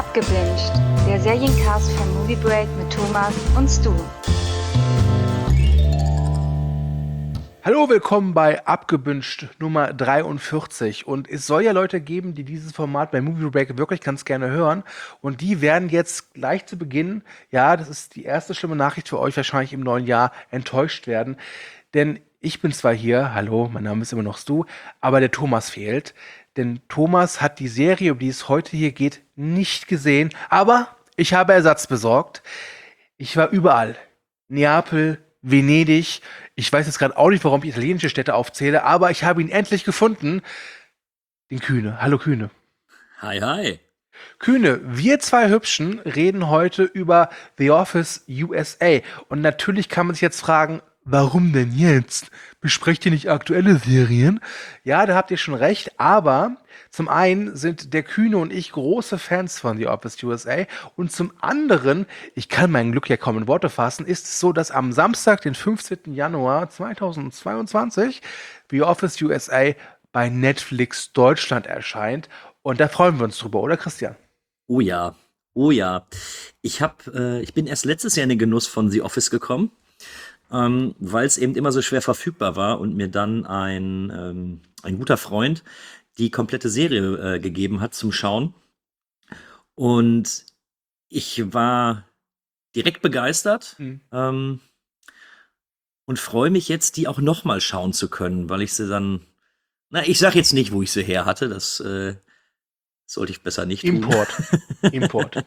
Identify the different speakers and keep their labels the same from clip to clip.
Speaker 1: Abgebinged, der Seriencast von Movie Break mit Thomas und Stu.
Speaker 2: Hallo, willkommen bei Abgebinged Nummer 43. Und es soll ja Leute geben, die dieses Format bei Movie Break wirklich ganz gerne hören. Und die werden jetzt gleich zu Beginn, ja, das ist die erste schlimme Nachricht für euch, wahrscheinlich im neuen Jahr enttäuscht werden. Denn ich bin zwar hier, hallo, mein Name ist immer noch Stu, aber der Thomas fehlt. Denn Thomas hat die Serie, um die es heute hier geht, nicht gesehen. Aber ich habe Ersatz besorgt. Ich war überall. Neapel, Venedig. Ich weiß jetzt gerade auch nicht, warum ich italienische Städte aufzähle, aber ich habe ihn endlich gefunden. Den Kühne. Hallo Kühne.
Speaker 3: Hi, hi.
Speaker 2: Kühne, wir zwei Hübschen reden heute über The Office USA. Und natürlich kann man sich jetzt fragen, warum denn jetzt? Besprecht ihr nicht aktuelle Serien? Ja, da habt ihr schon recht, aber zum einen sind der Kühne und ich große Fans von The Office USA und zum anderen, ich kann mein Glück ja kaum in Worte fassen, ist es so, dass am Samstag, den 15. Januar 2022, The Office USA bei Netflix Deutschland erscheint. Und da freuen wir uns drüber, oder Christian?
Speaker 3: Oh ja, oh ja. Ich bin erst letztes Jahr in den Genuss von The Office gekommen, weil es eben immer so schwer verfügbar war und mir dann ein guter Freund die komplette Serie gegeben hat zum Schauen. Und ich war direkt begeistert und freue mich jetzt, die auch nochmal schauen zu können, weil ich sie dann, ich sag jetzt nicht, wo ich sie her hatte, das sollte ich besser nicht tun.
Speaker 2: Import.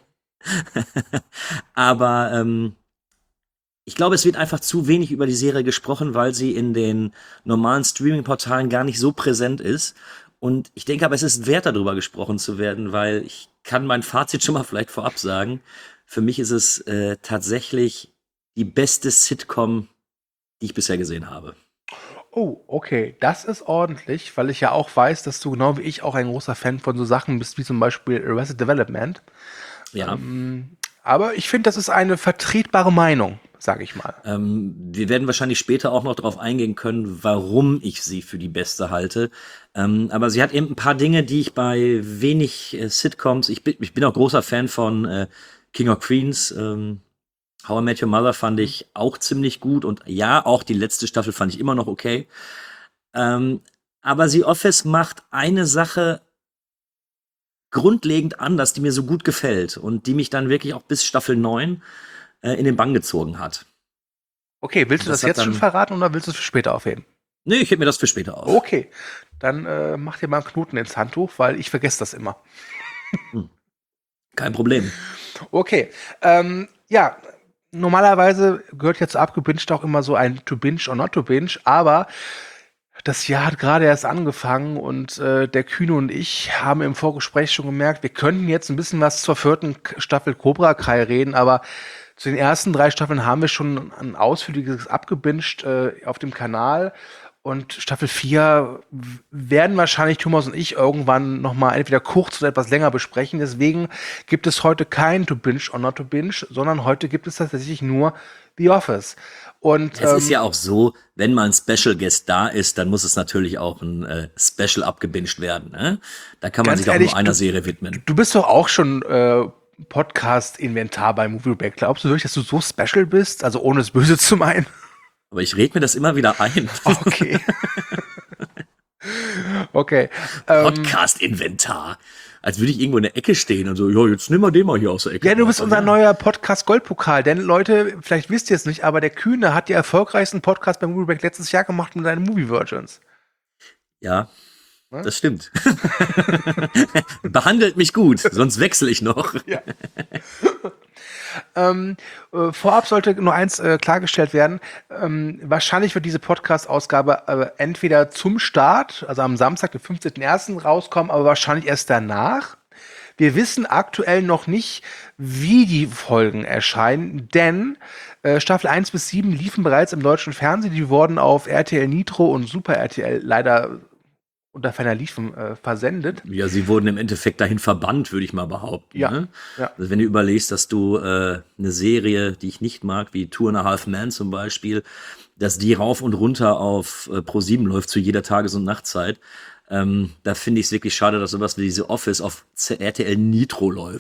Speaker 3: Aber ich glaube, es wird einfach zu wenig über die Serie gesprochen, weil sie in den normalen Streaming-Portalen gar nicht so präsent ist. Und ich denke aber, es ist wert, darüber gesprochen zu werden, weil ich kann mein Fazit schon mal vielleicht vorab sagen. Für mich ist es tatsächlich die beste Sitcom, die ich bisher gesehen habe.
Speaker 2: Oh, okay, das ist ordentlich, weil ich ja auch weiß, dass du genau wie ich auch ein großer Fan von so Sachen bist, wie zum Beispiel Arrested Development.
Speaker 3: Ja.
Speaker 2: Aber ich finde, das ist eine vertretbare Meinung, sage ich mal.
Speaker 3: Wir werden wahrscheinlich später auch noch darauf eingehen können, warum ich sie für die beste halte. Aber sie hat eben ein paar Dinge, die ich bei wenig Sitcoms, ich bin auch großer Fan von King of Queens, How I Met Your Mother fand ich auch ziemlich gut und ja, auch die letzte Staffel fand ich immer noch okay. Aber The Office macht eine Sache grundlegend anders, die mir so gut gefällt und die mich dann wirklich auch bis Staffel 9 in den Bann gezogen hat.
Speaker 2: Okay, willst du das jetzt schon verraten oder willst du es für später aufheben?
Speaker 3: Nee, ich heb mir das für später auf.
Speaker 2: Okay, dann mach dir mal einen Knoten ins Handtuch, weil ich vergesse das immer.
Speaker 3: Kein Problem.
Speaker 2: Okay, ja, normalerweise gehört jetzt abgebinged auch immer so ein To Binge or Not to Binge, aber das Jahr hat gerade erst angefangen und der Kühne und ich haben im Vorgespräch schon gemerkt, wir könnten jetzt ein bisschen was zur 4. Staffel Cobra Kai reden, aber zu den ersten 3 Staffeln haben wir schon ein ausführliches abgebinged auf dem Kanal. Und Staffel 4 werden wahrscheinlich Thomas und ich irgendwann nochmal entweder kurz oder etwas länger besprechen. Deswegen gibt es heute kein To Binge or Not to Binge, sondern heute gibt es tatsächlich nur The Office. Und
Speaker 3: es ist ja auch so, wenn mal ein Special Guest da ist, dann muss es natürlich auch ein Special abgebinged werden. Ne? Da kann man sich ehrlich, auch nur einer Serie widmen.
Speaker 2: Du bist doch auch schon Podcast-Inventar bei Movie Break. Glaubst du wirklich, dass du so special bist? Also ohne es böse zu meinen?
Speaker 3: Aber ich rede mir das immer wieder ein.
Speaker 2: Okay. Okay.
Speaker 3: Podcast-Inventar. Als würde ich irgendwo in der Ecke stehen und so, ja, jetzt nimm mal den mal hier aus der Ecke.
Speaker 2: Ja, du bist unser neuer Podcast-Goldpokal. Denn Leute, vielleicht wisst ihr es nicht, aber der Kühne hat die erfolgreichsten Podcast bei Movie Break letztes Jahr gemacht mit seinen Movie Virgins.
Speaker 3: Ja, das stimmt. Behandelt mich gut, sonst wechsle ich noch.
Speaker 2: Ja. Vorab sollte nur eins klargestellt werden. Wahrscheinlich wird diese Podcast-Ausgabe entweder zum Start, also am Samstag, den 15.01. rauskommen, aber wahrscheinlich erst danach. Wir wissen aktuell noch nicht, wie die Folgen erscheinen, denn Staffel 1 bis 7 liefen bereits im deutschen Fernsehen. Die wurden auf RTL Nitro und Super RTL leider unter ferner Liefen versendet.
Speaker 3: Ja, sie wurden im Endeffekt dahin verbannt, würde ich mal behaupten.
Speaker 2: Ja,
Speaker 3: ne?
Speaker 2: ja.
Speaker 3: Also wenn du überlegst, dass du eine Serie, die ich nicht mag, wie Two and a Half Men zum Beispiel, dass die rauf und runter auf Pro7 läuft zu jeder Tages- und Nachtzeit, da finde ich es wirklich schade, dass sowas wie diese Office auf RTL Nitro läuft.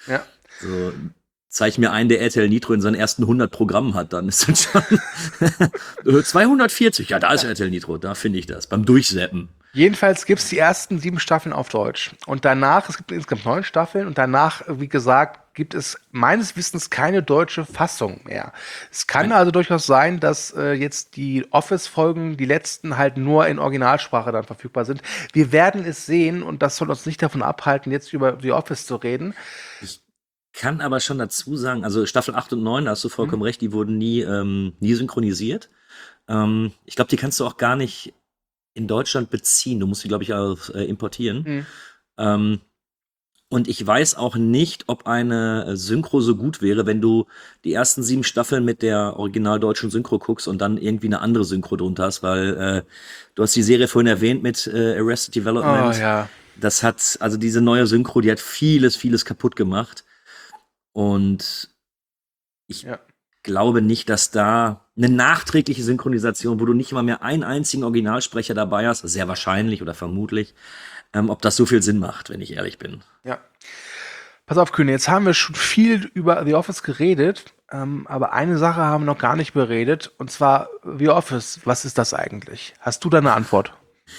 Speaker 2: Ja.
Speaker 3: So, zeig mir einen, der RTL Nitro in seinen ersten 100 Programmen hat, dann ist das schon 240. Ja, da ist RTL Nitro, da finde ich das. Beim Durchseppen.
Speaker 2: Jedenfalls gibt es die ersten 7 Staffeln auf Deutsch. Und danach, es gibt insgesamt 9 Staffeln und danach, wie gesagt, gibt es meines Wissens keine deutsche Fassung mehr. Es kann also durchaus sein, dass jetzt die Office-Folgen, die letzten, halt nur in Originalsprache dann verfügbar sind. Wir werden es sehen und das soll uns nicht davon abhalten, jetzt über The Office zu reden.
Speaker 3: Kann aber schon dazu sagen, also Staffel 8 und 9, da hast du vollkommen recht, die wurden nie synchronisiert. Ich glaube, die kannst du auch gar nicht in Deutschland beziehen. Du musst die, glaube ich, auch importieren. Und ich weiß auch nicht, ob eine Synchro so gut wäre, wenn du die ersten 7 Staffeln mit der original deutschen Synchro guckst und dann irgendwie eine andere Synchro drunter hast, weil du hast die Serie vorhin erwähnt mit Arrested Development.
Speaker 2: Oh, ja.
Speaker 3: Das hat, also diese neue Synchro, die hat vieles kaputt gemacht. Und ich glaube nicht, dass da eine nachträgliche Synchronisation, wo du nicht mal mehr einen einzigen Originalsprecher dabei hast, sehr wahrscheinlich oder vermutlich, ob das so viel Sinn macht, wenn ich ehrlich bin.
Speaker 2: Ja. Pass auf, Kühne, jetzt haben wir schon viel über The Office geredet, aber eine Sache haben wir noch gar nicht beredet, und zwar The Office. Was ist das eigentlich? Hast du da eine Antwort?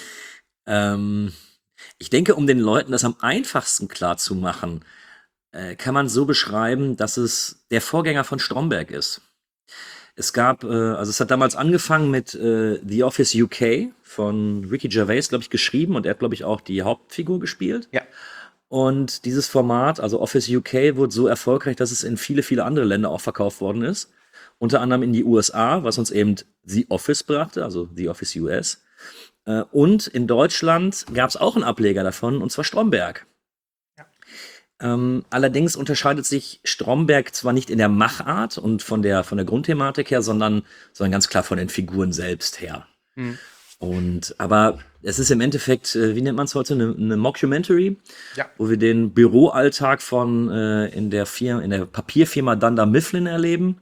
Speaker 3: Ich denke, um den Leuten das am einfachsten klar zu machen, kann man so beschreiben, dass es der Vorgänger von Stromberg ist. Es gab, also es hat damals angefangen mit The Office UK von Ricky Gervais, glaube ich, geschrieben, und er hat, glaube ich, auch die Hauptfigur gespielt.
Speaker 2: Ja.
Speaker 3: Und dieses Format, also Office UK, wurde so erfolgreich, dass es in viele andere Länder auch verkauft worden ist. Unter anderem in die USA, was uns eben The Office brachte, also The Office US. Und in Deutschland gab es auch einen Ableger davon, und zwar Stromberg. Allerdings unterscheidet sich Stromberg zwar nicht in der Machart und von der Grundthematik her, sondern ganz klar von den Figuren selbst her. Aber es ist im Endeffekt, wie nennt man es heute, eine Mockumentary, wo wir den Büroalltag von in der Papierfirma Dunder Mifflin erleben,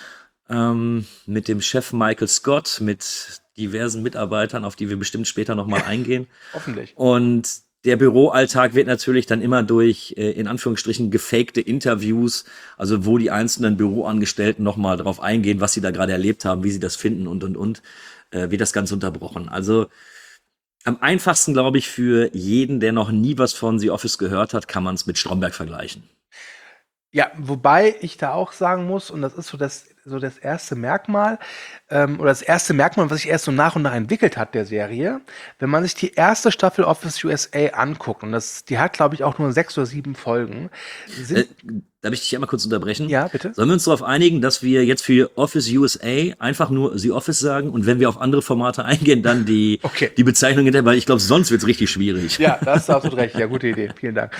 Speaker 3: mit dem Chef Michael Scott, mit diversen Mitarbeitern, auf die wir bestimmt später nochmal eingehen.
Speaker 2: Hoffentlich.
Speaker 3: Und der Büroalltag wird natürlich dann immer durch, in Anführungsstrichen, gefakte Interviews, also wo die einzelnen Büroangestellten nochmal drauf eingehen, was sie da gerade erlebt haben, wie sie das finden und, wird das Ganze unterbrochen. Also am einfachsten, glaube ich, für jeden, der noch nie was von The Office gehört hat, kann man es mit Stromberg vergleichen.
Speaker 2: Ja, wobei ich da auch sagen muss, und das ist so das erste Merkmal, oder das erste Merkmal, was sich erst so nach und nach entwickelt hat, der Serie, wenn man sich die erste Staffel Office USA anguckt, und die hat, glaube ich, auch nur 6 oder 7 Folgen.
Speaker 3: Darf ich dich einmal kurz unterbrechen?
Speaker 2: Ja, bitte.
Speaker 3: Sollen wir uns darauf einigen, dass wir jetzt für Office USA einfach nur The Office sagen, und wenn wir auf andere Formate eingehen, dann die Bezeichnung hinterher, weil ich glaube, sonst wird es richtig schwierig.
Speaker 2: Ja, da hast du absolut recht. Ja, gute Idee. Vielen Dank.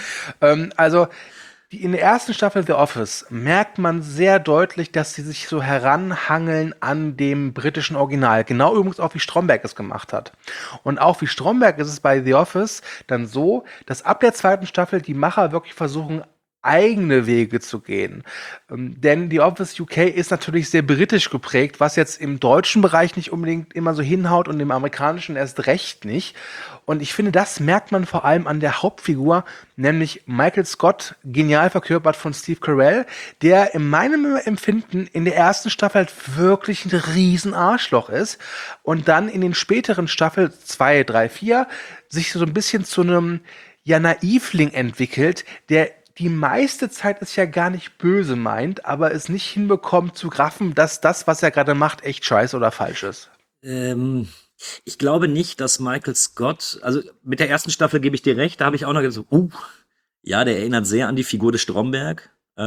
Speaker 2: In der ersten Staffel The Office merkt man sehr deutlich, dass sie sich so heranhangeln an dem britischen Original. Genau übrigens auch, wie Stromberg es gemacht hat. Und auch wie Stromberg ist es bei The Office dann so, dass ab der 2. Staffel die Macher wirklich versuchen, eigene Wege zu gehen. Denn The Office UK ist natürlich sehr britisch geprägt, was jetzt im deutschen Bereich nicht unbedingt immer so hinhaut und im amerikanischen erst recht nicht. Und ich finde, das merkt man vor allem an der Hauptfigur, nämlich Michael Scott, genial verkörpert von Steve Carell, der in meinem Empfinden in der ersten Staffel halt wirklich ein riesen Arschloch ist und dann in den späteren Staffeln 2, 3, 4 sich so ein bisschen zu einem Naivling entwickelt, der die meiste Zeit es ja gar nicht böse meint, aber es nicht hinbekommt zu raffen, dass das, was er gerade macht, echt scheiße oder falsch ist.
Speaker 3: Ich glaube nicht, dass Michael Scott, also mit der ersten Staffel gebe ich dir recht, da habe ich auch noch gesagt, ja, der erinnert sehr an die Figur des Stromberg.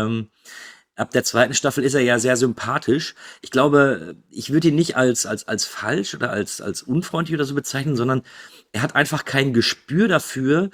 Speaker 3: Ab der 2. Staffel ist er ja sehr sympathisch. Ich glaube, ich würde ihn nicht als falsch oder als unfreundlich oder so bezeichnen, sondern er hat einfach kein Gespür dafür,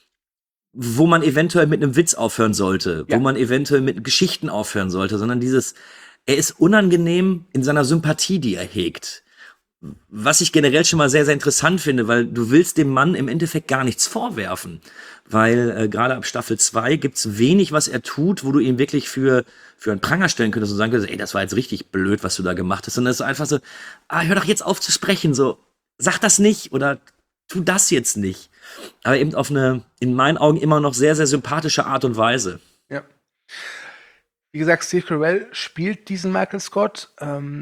Speaker 3: wo man eventuell mit einem Witz aufhören sollte, wo man eventuell mit Geschichten aufhören sollte, sondern er ist unangenehm in seiner Sympathie, die er hegt. Was ich generell schon mal sehr, sehr interessant finde, weil du willst dem Mann im Endeffekt gar nichts vorwerfen. Weil gerade ab Staffel 2 gibt's wenig, was er tut, wo du ihn wirklich für einen Pranger stellen könntest und sagen könntest, ey, das war jetzt richtig blöd, was du da gemacht hast. Sondern es ist einfach so, hör doch jetzt auf zu sprechen, so, sag das nicht oder tu das jetzt nicht. Aber eben auf eine, in meinen Augen, immer noch sehr, sehr sympathische Art und Weise.
Speaker 2: Ja. Wie gesagt, Steve Carell spielt diesen Michael Scott.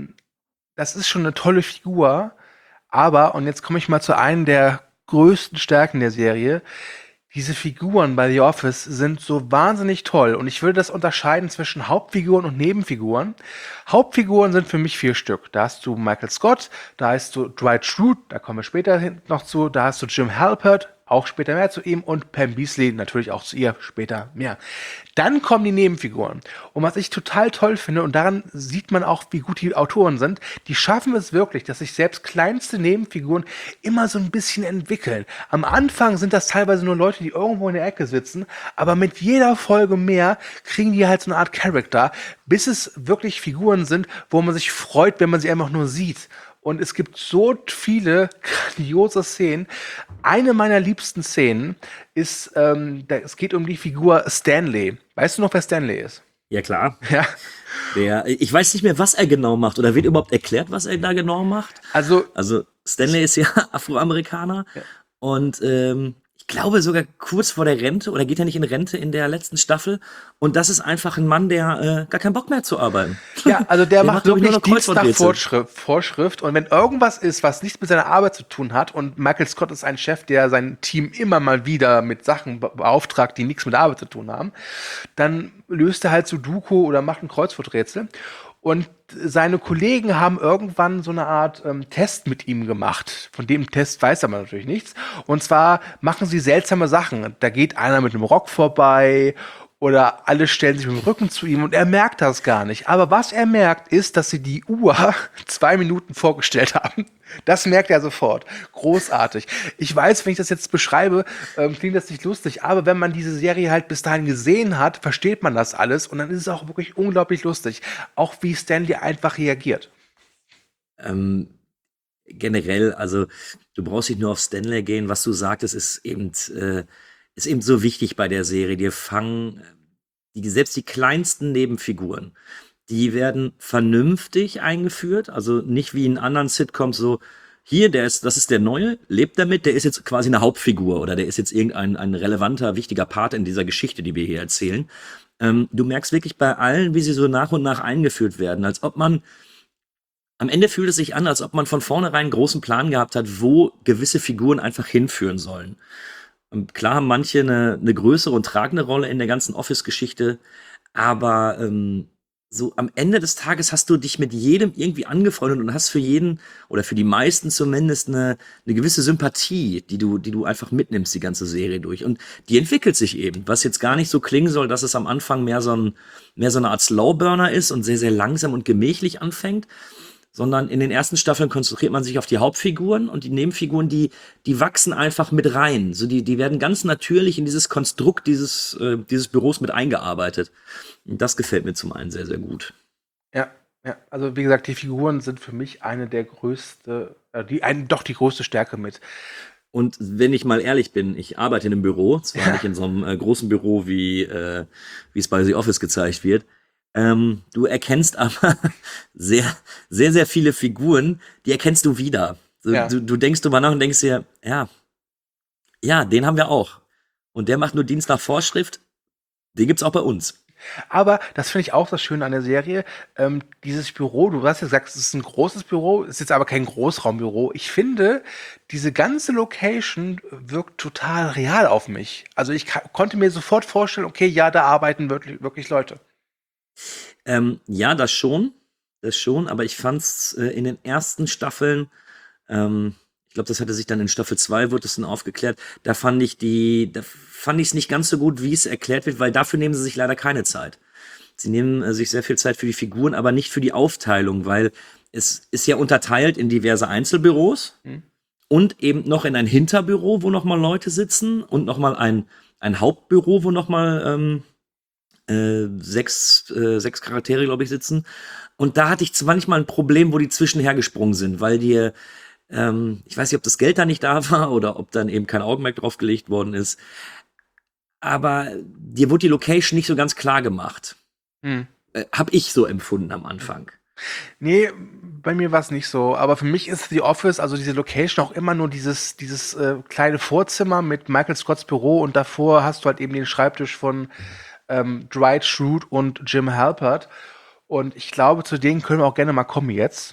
Speaker 2: Das ist schon eine tolle Figur. Aber, und jetzt komme ich mal zu einem der größten Stärken der Serie, diese Figuren bei The Office sind so wahnsinnig toll. Und ich würde das unterscheiden zwischen Hauptfiguren und Nebenfiguren. Hauptfiguren sind für mich 4 Stück. Da hast du Michael Scott, da hast du Dwight Schrute, da kommen wir später noch zu, da hast du Jim Halpert, auch später mehr zu ihm, und Pam Beesly, natürlich auch zu ihr, später mehr. Dann kommen die Nebenfiguren. Und was ich total toll finde, und daran sieht man auch, wie gut die Autoren sind, die schaffen es wirklich, dass sich selbst kleinste Nebenfiguren immer so ein bisschen entwickeln. Am Anfang sind das teilweise nur Leute, die irgendwo in der Ecke sitzen, aber mit jeder Folge mehr kriegen die halt so eine Art Charakter, bis es wirklich Figuren sind, wo man sich freut, wenn man sie einfach nur sieht. Und es gibt so viele grandiose Szenen. Eine meiner liebsten Szenen ist, es geht um die Figur Stanley. Weißt du noch, wer Stanley ist?
Speaker 3: Ja, klar.
Speaker 2: Ja.
Speaker 3: Ich weiß nicht mehr, was er genau macht. Oder wird überhaupt erklärt, was er da genau macht?
Speaker 2: Also
Speaker 3: Stanley ist ja Afroamerikaner. Ja. Und ich glaube sogar kurz vor der Rente, oder geht er nicht in Rente in der letzten Staffel? Und das ist einfach ein Mann, der gar keinen Bock mehr hat zu arbeiten.
Speaker 2: Ja, also der macht wirklich
Speaker 3: nur noch
Speaker 2: Dienst nach Vorschrift. Und wenn irgendwas ist, was nichts mit seiner Arbeit zu tun hat, und Michael Scott ist ein Chef, der sein Team immer mal wieder mit Sachen beauftragt, die nichts mit der Arbeit zu tun haben, dann löst er halt Sudoku oder macht ein Kreuzworträtsel. Und seine Kollegen haben irgendwann so eine Art Test mit ihm gemacht. Von dem Test weiß er natürlich nichts. Und zwar machen sie seltsame Sachen. Da geht einer mit einem Rock vorbei oder alle stellen sich mit dem Rücken zu ihm und er merkt das gar nicht. Aber was er merkt, ist, dass sie die Uhr 2 Minuten vorgestellt haben. Das merkt er sofort. Großartig. Ich weiß, wenn ich das jetzt beschreibe, klingt das nicht lustig, aber wenn man diese Serie halt bis dahin gesehen hat, versteht man das alles und dann ist es auch wirklich unglaublich lustig. Auch wie Stanley einfach reagiert.
Speaker 3: Generell, also du brauchst nicht nur auf Stanley gehen, was du sagtest, ist eben so wichtig bei der Serie. Selbst die kleinsten Nebenfiguren, die werden vernünftig eingeführt, also nicht wie in anderen Sitcoms so, das ist der Neue, lebt damit, der ist jetzt quasi eine Hauptfigur oder der ist jetzt ein relevanter, wichtiger Part in dieser Geschichte, die wir hier erzählen. Du merkst wirklich bei allen, wie sie so nach und nach eingeführt werden, am Ende fühlt es sich an, als ob man von vornherein einen großen Plan gehabt hat, wo gewisse Figuren einfach hinführen sollen. Und klar haben manche eine größere und tragende Rolle in der ganzen Office-Geschichte, aber so am Ende des Tages hast du dich mit jedem irgendwie angefreundet und hast für jeden oder für die meisten zumindest eine gewisse Sympathie, die du einfach mitnimmst, die ganze Serie durch. Und die entwickelt sich eben, was jetzt gar nicht so klingen soll, dass es am Anfang mehr so eine Art Slowburner ist und sehr, sehr langsam und gemächlich anfängt, sondern in den ersten Staffeln konzentriert man sich auf die Hauptfiguren und die Nebenfiguren, die wachsen einfach mit rein. So die werden ganz natürlich in dieses Konstrukt dieses Büros mit eingearbeitet. Und das gefällt mir zum einen sehr, sehr gut.
Speaker 2: Ja. Also wie gesagt, die Figuren sind für mich die größte Stärke mit.
Speaker 3: Und wenn ich mal ehrlich bin, ich arbeite in einem Büro, zwar nicht in so einem großen Büro, wie es bei The Office gezeigt wird. Du erkennst aber sehr, sehr, sehr viele Figuren, die erkennst du wieder. Du denkst drüber nach und denkst dir, ja, den haben wir auch. Und der macht nur Dienst nach Vorschrift, den gibt's auch bei uns.
Speaker 2: Aber das finde ich auch das Schöne an der Serie. Dieses Büro, du hast ja gesagt, es ist ein großes Büro, ist jetzt aber kein Großraumbüro. Ich finde, diese ganze Location wirkt total real auf mich. Also ich konnte mir sofort vorstellen, okay, ja, da arbeiten wirklich Leute.
Speaker 3: Ja, das schon, aber ich fand's in den ersten Staffeln, ich glaube, das hatte sich dann in Staffel 2 wurde es dann aufgeklärt, da fand ich es nicht ganz so gut, wie es erklärt wird, weil dafür nehmen sie sich leider keine Zeit. Sie nehmen sich sehr viel Zeit für die Figuren, aber nicht für die Aufteilung, weil es ist ja unterteilt in diverse Einzelbüros und eben noch in ein Hinterbüro, wo nochmal Leute sitzen und nochmal ein Hauptbüro, wo nochmal 6 Charaktere, glaube ich, sitzen. Und da hatte ich manchmal ein Problem, wo die zwischenher gesprungen sind, weil ich weiß nicht, ob das Geld da nicht da war oder ob dann eben kein Augenmerk drauf gelegt worden ist. Aber dir wurde die Location nicht so ganz klar gemacht. Hab ich so empfunden am Anfang.
Speaker 2: Nee, bei mir war es nicht so. Aber für mich ist The Office, also diese Location, auch immer nur dieses kleine Vorzimmer mit Michael Scotts Büro und davor hast du halt eben den Schreibtisch von Dwight Schrute und Jim Halpert. Und ich glaube, zu denen können wir auch gerne mal kommen jetzt.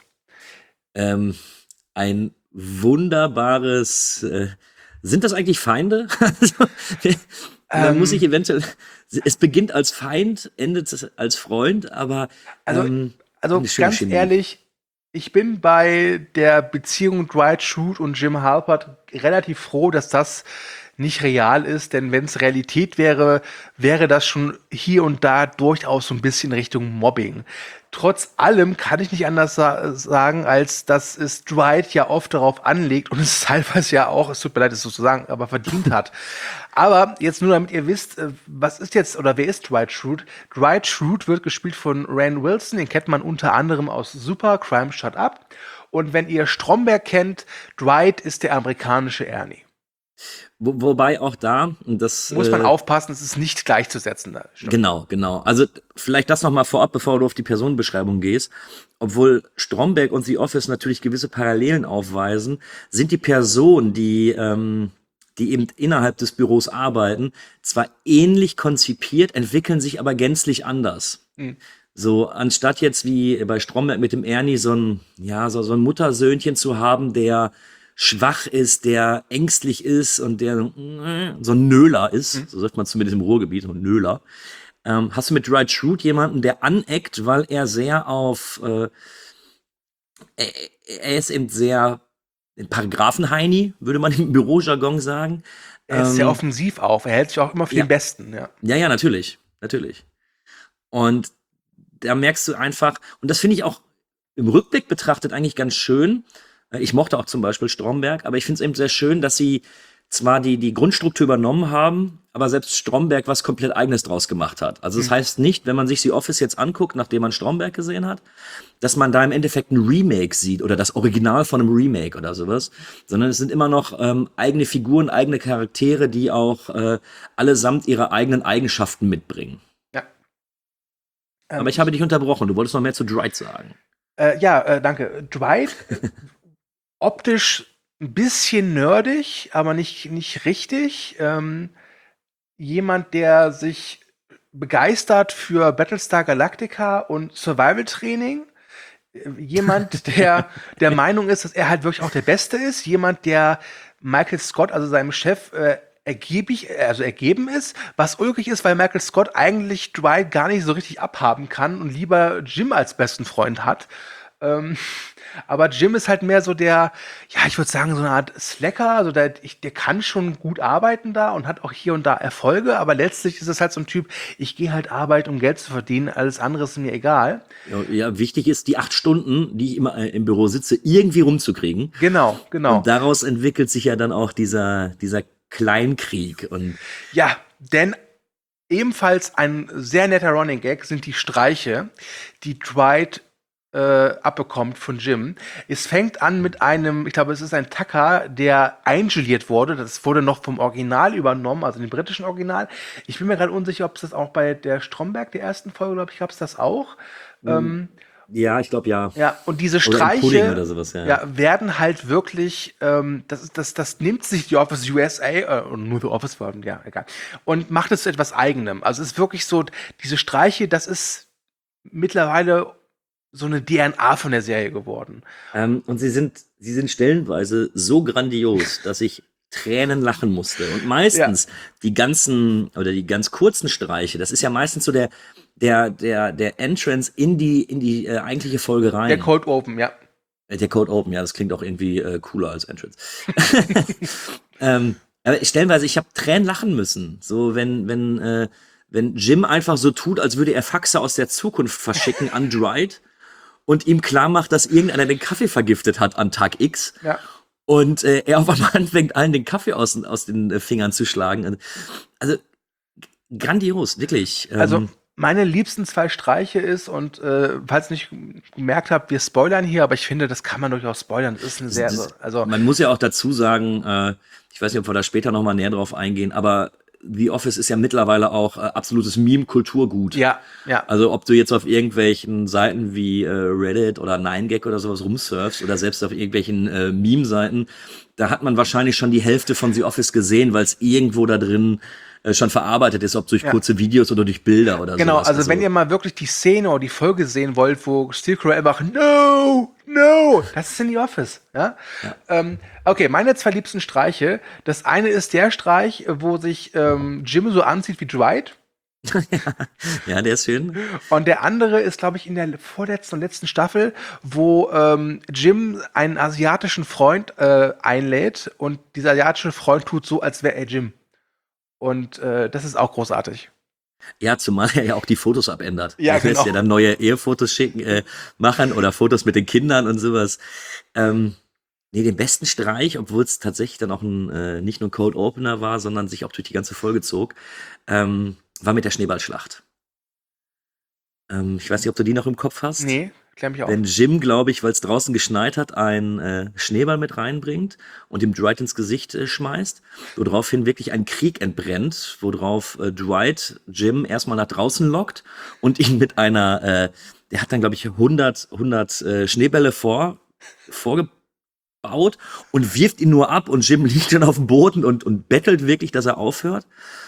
Speaker 3: Ein wunderbares. Sind das eigentlich Feinde? Man muss sich eventuell. Es beginnt als Feind, endet als Freund, aber.
Speaker 2: Also
Speaker 3: eine schöne
Speaker 2: ganz
Speaker 3: Chemie.
Speaker 2: ehrlich, ich bin bei der Beziehung Dwight Schrute und Jim Halpert relativ froh, dass das nicht real ist, denn wenn es Realität wäre, wäre das schon hier und da durchaus so ein bisschen Richtung Mobbing. Trotz allem kann ich nicht anders sagen, als dass es Dwight ja oft darauf anlegt und es teilweise ja auch, es tut mir leid, es so zu sagen, aber verdient hat. Aber jetzt nur, damit ihr wisst, was ist jetzt, oder wer ist Dwight Schrute? Dwight Schrute wird gespielt von Rainn Wilson, den kennt man unter anderem aus Super, Crime Shut Up. Und wenn ihr Stromberg kennt, Dwight ist der amerikanische Ernie.
Speaker 3: Wobei auch da, und das
Speaker 2: Muss man aufpassen, es ist nicht gleichzusetzen. Da. Stimmt.
Speaker 3: Genau. Also vielleicht das noch mal vorab, bevor du auf die Personenbeschreibung gehst. Obwohl Stromberg und The Office natürlich gewisse Parallelen aufweisen, sind die Personen, die eben innerhalb des Büros arbeiten, zwar ähnlich konzipiert, entwickeln sich aber gänzlich anders. Mhm. So, anstatt jetzt wie bei Stromberg mit dem Ernie so ein Muttersöhnchen zu haben, der schwach ist, der ängstlich ist und der so ein Nöler ist, so sagt man zumindest im Ruhrgebiet, so ein Nöler, hast du mit Dwight Schrute jemanden, der aneckt, weil er sehr auf, er ist eben sehr Paragraphenheini, würde man im Bürojargon sagen.
Speaker 2: Er ist sehr offensiv auf, er hält sich auch immer für den Besten.
Speaker 3: Ja, natürlich. Und da merkst du einfach, und das finde ich auch im Rückblick betrachtet eigentlich ganz schön. Ich mochte auch zum Beispiel Stromberg, aber ich finde es eben sehr schön, dass sie zwar die Grundstruktur übernommen haben, aber selbst Stromberg was komplett Eigenes draus gemacht hat. Also das heißt nicht, wenn man sich The Office jetzt anguckt, nachdem man Stromberg gesehen hat, dass man da im Endeffekt ein Remake sieht oder das Original von einem Remake oder sowas, sondern es sind immer noch eigene Figuren, eigene Charaktere, die auch allesamt ihre eigenen Eigenschaften mitbringen.
Speaker 2: Ja.
Speaker 3: Aber ich habe dich unterbrochen, du wolltest noch mehr zu Dwight sagen.
Speaker 2: Danke. Dwight, optisch ein bisschen nerdig, aber nicht richtig. Jemand, der sich begeistert für Battlestar Galactica und Survival-Training. Jemand, der der Meinung ist, dass er halt wirklich auch der Beste ist. Jemand, der Michael Scott, also seinem Chef, ergeben ist, was ulkig ist, weil Michael Scott eigentlich Dwight gar nicht so richtig abhaben kann und lieber Jim als besten Freund hat. Aber Jim ist halt mehr so der, ich würde sagen, so eine Art Slacker, also der kann schon gut arbeiten da und hat auch hier und da Erfolge, aber letztlich ist es halt so ein Typ, ich gehe halt arbeiten, um Geld zu verdienen, alles andere ist mir egal.
Speaker 3: Ja, wichtig ist, die 8 Stunden, die ich immer im Büro sitze, irgendwie rumzukriegen.
Speaker 2: Genau.
Speaker 3: Und daraus entwickelt sich ja dann auch dieser Kleinkrieg. Und
Speaker 2: ja, denn ebenfalls ein sehr netter Running Gag sind die Streiche, die Dwight abbekommt von Jim. Es fängt an mit einem, ich glaube, es ist ein Tucker, der eingeliert wurde. Das wurde noch vom Original übernommen, also dem britischen Original. Ich bin mir gerade unsicher, ob es das auch bei der Stromberg, der ersten Folge, glaube ich, gab es das auch.
Speaker 3: Ja, ich glaube ja.
Speaker 2: Ja, und diese
Speaker 3: Oder
Speaker 2: Streiche
Speaker 3: Pudding oder sowas,
Speaker 2: werden halt wirklich, das nimmt sich die Office USA, und nur The Office World, ja, egal, und macht es zu etwas Eigenem. Also es ist wirklich so, diese Streiche, das ist mittlerweile so eine DNA von der Serie geworden.
Speaker 3: Und sie sind stellenweise so grandios, dass ich Tränen lachen musste. Und meistens die ganz kurzen Streiche, das ist ja meistens so der Entrance in die eigentliche Folge rein.
Speaker 2: Der Cold Open, ja.
Speaker 3: Der Cold Open, ja, das klingt auch irgendwie cooler als Entrance. Aber stellenweise, ich habe Tränen lachen müssen. So, wenn Jim einfach so tut, als würde er Faxe aus der Zukunft verschicken an Dwight und ihm klar macht, dass irgendeiner den Kaffee vergiftet hat an Tag X.
Speaker 2: Ja.
Speaker 3: Und er auf einmal anfängt, allen den Kaffee aus den Fingern zu schlagen. Also grandios, wirklich.
Speaker 2: Also meine liebsten 2 Streiche ist, und falls ihr nicht gemerkt habt, wir spoilern hier, aber ich finde, das kann man durchaus spoilern. Das ist eine Serie. Also
Speaker 3: man muss ja auch dazu sagen, ich weiß nicht, ob wir da später noch mal näher drauf eingehen, aber The Office ist ja mittlerweile auch absolutes Meme-Kulturgut.
Speaker 2: Ja.
Speaker 3: Also ob du jetzt auf irgendwelchen Seiten wie Reddit oder 9gag oder sowas rumsurfst oder selbst auf irgendwelchen Meme-Seiten, da hat man wahrscheinlich schon die Hälfte von The Office gesehen, weil es irgendwo da drin schon verarbeitet ist, ob durch
Speaker 2: Ja.
Speaker 3: kurze Videos oder durch Bilder oder
Speaker 2: Genau,
Speaker 3: sowas.
Speaker 2: also wenn ihr mal wirklich die Szene oder die Folge sehen wollt, wo Steel Carell einfach no, das ist in The Office. Ja? Okay, meine zwei liebsten Streiche. Das eine ist der Streich, wo sich Jim so anzieht wie Dwight.
Speaker 3: Ja, der ist schön.
Speaker 2: Und der andere ist, glaube ich, in der vorletzten und letzten Staffel, wo Jim einen asiatischen Freund einlädt und dieser asiatische Freund tut so, als wäre er Jim. Und das ist auch großartig.
Speaker 3: Ja, zumal er ja auch die Fotos abändert.
Speaker 2: Ja,
Speaker 3: Er lässt
Speaker 2: genau.
Speaker 3: ja dann neue Ehefotos machen oder Fotos mit den Kindern und sowas. Nee, den besten Streich, obwohl es tatsächlich dann auch nicht nur ein Cold Opener war, sondern sich auch durch die ganze Folge zog, war mit der Schneeballschlacht. Ich weiß nicht, ob du die noch im Kopf hast.
Speaker 2: Nee, klär mich auf.
Speaker 3: Wenn Jim, glaube ich, weil es draußen geschneit hat, einen Schneeball mit reinbringt und ihm Dwight ins Gesicht schmeißt, woraufhin wirklich ein Krieg entbrennt, worauf Dwight Jim erstmal nach draußen lockt und ihn mit einer, der hat dann, glaube ich, 100 Schneebälle vorgebaut und wirft ihn nur ab und Jim liegt dann auf dem Boden und bettelt wirklich, dass er aufhört.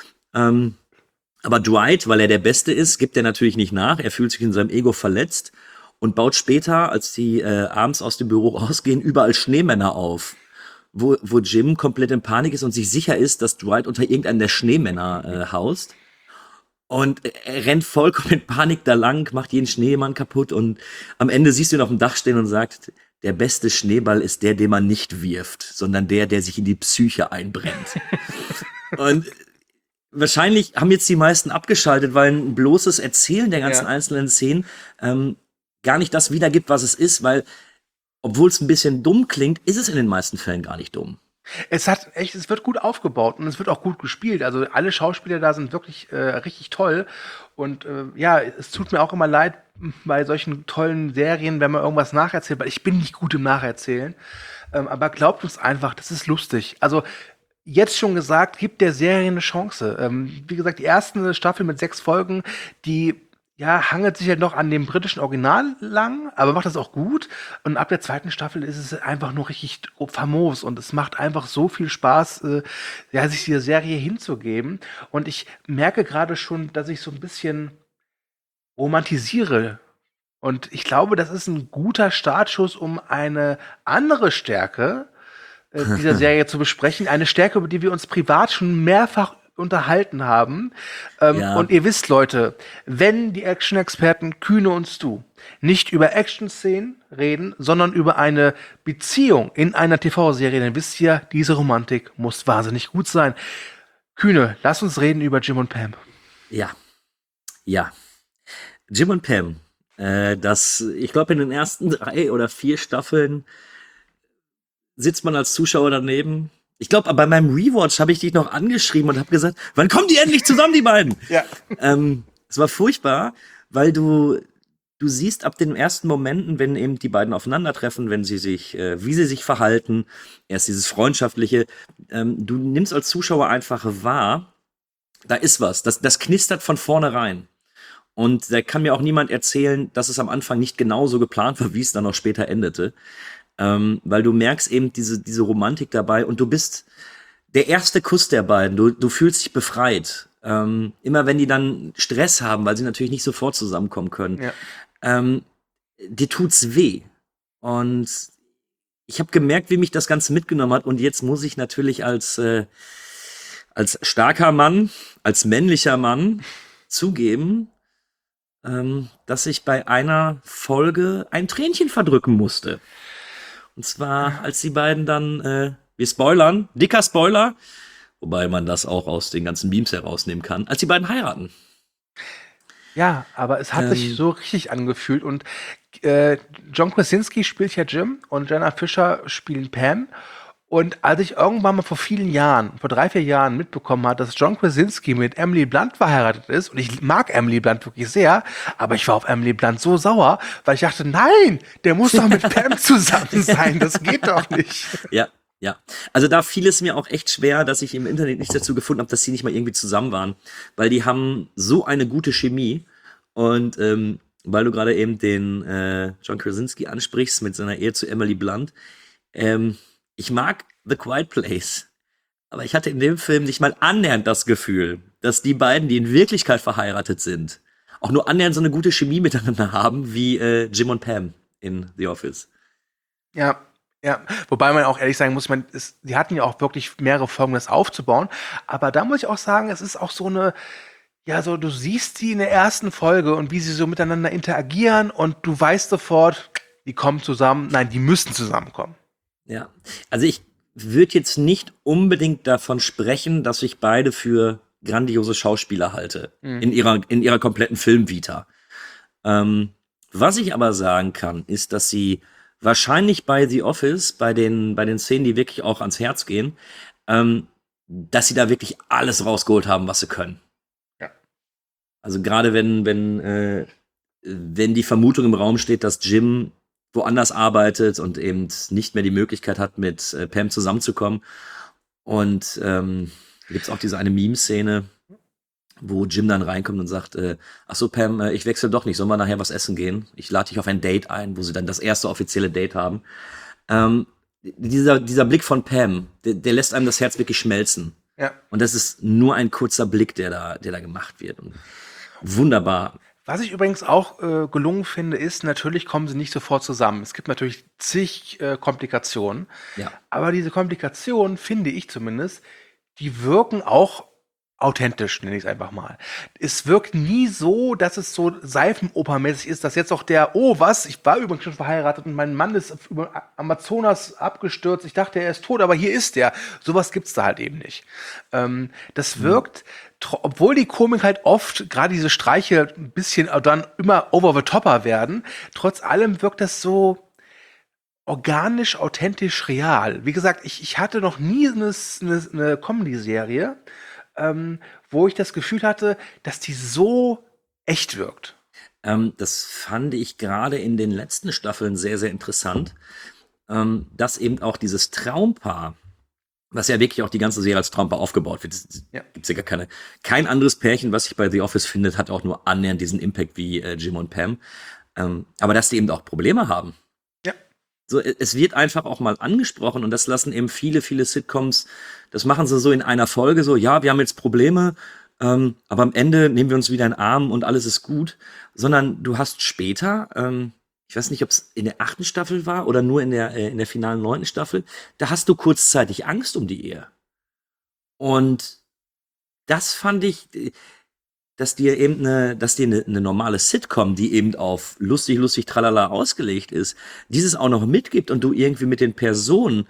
Speaker 3: Aber Dwight, weil er der Beste ist, gibt er natürlich nicht nach. Er fühlt sich in seinem Ego verletzt und baut später, als die abends aus dem Büro rausgehen, überall Schneemänner auf, wo Jim komplett in Panik ist und sich sicher ist, dass Dwight unter irgendeinen der Schneemänner haust. Und er rennt vollkommen in Panik da lang, macht jeden Schneemann kaputt und am Ende siehst du ihn auf dem Dach stehen und sagt, der beste Schneeball ist der, den man nicht wirft, sondern der sich in die Psyche einbrennt. Und wahrscheinlich haben jetzt die meisten abgeschaltet, weil ein bloßes Erzählen der ganzen einzelnen Szenen gar nicht das wiedergibt, was es ist, weil, obwohl es ein bisschen dumm klingt, ist es in den meisten Fällen gar nicht dumm.
Speaker 2: Es wird gut aufgebaut und es wird auch gut gespielt. Also alle Schauspieler da sind wirklich richtig toll. Und ja, es tut mir auch immer leid bei solchen tollen Serien, wenn man irgendwas nacherzählt, weil ich bin nicht gut im Nacherzählen. Aber glaubt uns einfach, das ist lustig. Also jetzt schon gesagt, gibt der Serie eine Chance. Wie gesagt, die erste Staffel mit 6 Folgen, die hangelt sich halt noch an dem britischen Original lang, aber macht das auch gut. Und ab der zweiten Staffel ist es einfach nur richtig famos und es macht einfach so viel Spaß, sich dieser Serie hinzugeben. Und ich merke gerade schon, dass ich so ein bisschen romantisiere. Und ich glaube, das ist ein guter Startschuss, um eine andere Stärke dieser Serie zu besprechen. Eine Stärke, über die wir uns privat schon mehrfach unterhalten haben.
Speaker 3: Ja.
Speaker 2: Und ihr wisst, Leute, wenn die Action-Experten Kühne und Stu nicht über Action-Szenen reden, sondern über eine Beziehung in einer TV-Serie, dann wisst ihr, diese Romantik muss wahnsinnig gut sein. Kühne, lass uns reden über Jim und Pam.
Speaker 3: Ja. Jim und Pam. Ich glaube, in den ersten 3 oder 4 Staffeln sitzt man als Zuschauer daneben. Ich glaube, bei meinem Rewatch habe ich dich noch angeschrieben und habe gesagt, wann kommen die endlich zusammen, die beiden?
Speaker 2: Ja.
Speaker 3: Es war furchtbar, weil du siehst ab den ersten Momenten, wenn eben die beiden aufeinandertreffen, wenn sie wie sie sich verhalten, erst dieses Freundschaftliche, du nimmst als Zuschauer einfach wahr, da ist was, das knistert von vornherein. Und da kann mir auch niemand erzählen, dass es am Anfang nicht genauso geplant war, wie es dann auch später endete. Weil du merkst eben diese Romantik dabei und du bist der erste Kuss der beiden. Du fühlst dich befreit. Immer wenn die dann Stress haben, weil sie natürlich nicht sofort zusammenkommen können, dir tut's weh. Und ich habe gemerkt, wie mich das Ganze mitgenommen hat. Und jetzt muss ich natürlich als starker Mann, als männlicher Mann zugeben, dass ich bei einer Folge ein Tränchen verdrücken musste. Und zwar, als die beiden dann, wir spoilern, dicker Spoiler, wobei man das auch aus den ganzen Memes herausnehmen kann, als die beiden heiraten.
Speaker 2: Ja, aber es hat sich so richtig angefühlt. Und John Krasinski spielt ja Jim und Jenna Fischer spielen Pam. Und als ich irgendwann mal vor vielen Jahren, vor 3, 4 Jahren mitbekommen habe, dass John Krasinski mit Emily Blunt verheiratet ist, und ich mag Emily Blunt wirklich sehr, aber ich war auf Emily Blunt so sauer, weil ich dachte, nein, der muss doch mit Pam zusammen sein, das geht doch nicht.
Speaker 3: Ja. Also da fiel es mir auch echt schwer, dass ich im Internet nichts dazu gefunden habe, dass sie nicht mal irgendwie zusammen waren, weil die haben so eine gute Chemie und weil du gerade eben den John Krasinski ansprichst mit seiner Ehe zu Emily Blunt, ich mag The Quiet Place, Aber ich hatte in dem Film nicht mal annähernd das Gefühl, dass die beiden, die in Wirklichkeit verheiratet sind, auch nur annähernd so eine gute Chemie miteinander haben wie Jim und Pam in The Office.
Speaker 2: Ja, ja. Wobei man auch ehrlich sagen muss, die hatten ja auch wirklich mehrere Folgen, das aufzubauen. Aber da muss ich auch sagen, es ist auch so eine, ja, so, du siehst sie in der ersten Folge und wie sie so miteinander interagieren und du weißt sofort, die kommen zusammen. Nein, die müssen zusammenkommen.
Speaker 3: Ja, also ich würde jetzt nicht unbedingt davon sprechen, dass ich beide für grandiose Schauspieler halte in ihrer kompletten Filmvita. Was ich aber sagen kann, ist, dass sie wahrscheinlich bei The Office, bei den Szenen, die wirklich auch ans Herz gehen, dass sie da wirklich alles rausgeholt haben, was sie können.
Speaker 2: Ja.
Speaker 3: Also gerade wenn die Vermutung im Raum steht, dass Jim woanders arbeitet und eben nicht mehr die Möglichkeit hat, mit Pam zusammenzukommen. Und gibt's auch diese eine Meme-Szene, wo Jim dann reinkommt und sagt, ach so, Pam, ich wechsle doch nicht, sollen wir nachher was essen gehen? Ich lade dich auf ein Date ein, wo sie dann das erste offizielle Date haben. Dieser Blick von Pam, der lässt einem das Herz wirklich schmelzen.
Speaker 2: Ja.
Speaker 3: Und das ist nur ein kurzer Blick, der da gemacht wird. Und wunderbar.
Speaker 2: Was ich übrigens auch gelungen finde, ist, natürlich kommen sie nicht sofort zusammen. Es gibt natürlich zig Komplikationen.
Speaker 3: Ja.
Speaker 2: Aber diese Komplikationen, finde ich zumindest, die wirken auch authentisch, nenne ich es einfach mal. Es wirkt nie so, dass es so seifenopermäßig ist, dass jetzt auch oh was, ich war übrigens schon verheiratet und mein Mann ist über Amazonas abgestürzt, ich dachte, er ist tot, aber hier ist er. Sowas gibt's da halt eben nicht. Das wirkt, obwohl die Komik halt oft, gerade diese Streiche, ein bisschen dann immer over the topper werden, trotz allem wirkt das so organisch, authentisch, real. Wie gesagt, ich hatte noch nie eine Comedy-Serie, wo ich das Gefühl hatte, dass die so echt wirkt.
Speaker 3: Das fand ich gerade in den letzten Staffeln sehr, sehr interessant, dass eben auch dieses Traumpaar, was ja wirklich auch die ganze Serie als Traumpaar aufgebaut wird,
Speaker 2: Ja.
Speaker 3: gibt's ja gar kein anderes Pärchen, was sich bei The Office findet, hat auch nur annähernd diesen Impact wie Jim und Pam. Aber dass die eben auch Probleme haben.
Speaker 2: Ja.
Speaker 3: So, es wird einfach auch mal angesprochen und das lassen eben viele, viele Sitcoms, das machen sie so in einer Folge so, ja, wir haben jetzt Probleme, aber am Ende nehmen wir uns wieder in den Arm und alles ist gut. Sondern du hast später, ich weiß nicht, ob es in der 8. Staffel war oder nur in der finalen 9. Staffel, da hast du kurzzeitig Angst um die Ehe. Und das fand ich, dass dir eine normale Sitcom, die eben auf lustig, lustig, tralala ausgelegt ist, dieses auch noch mitgibt und du irgendwie mit den Personen,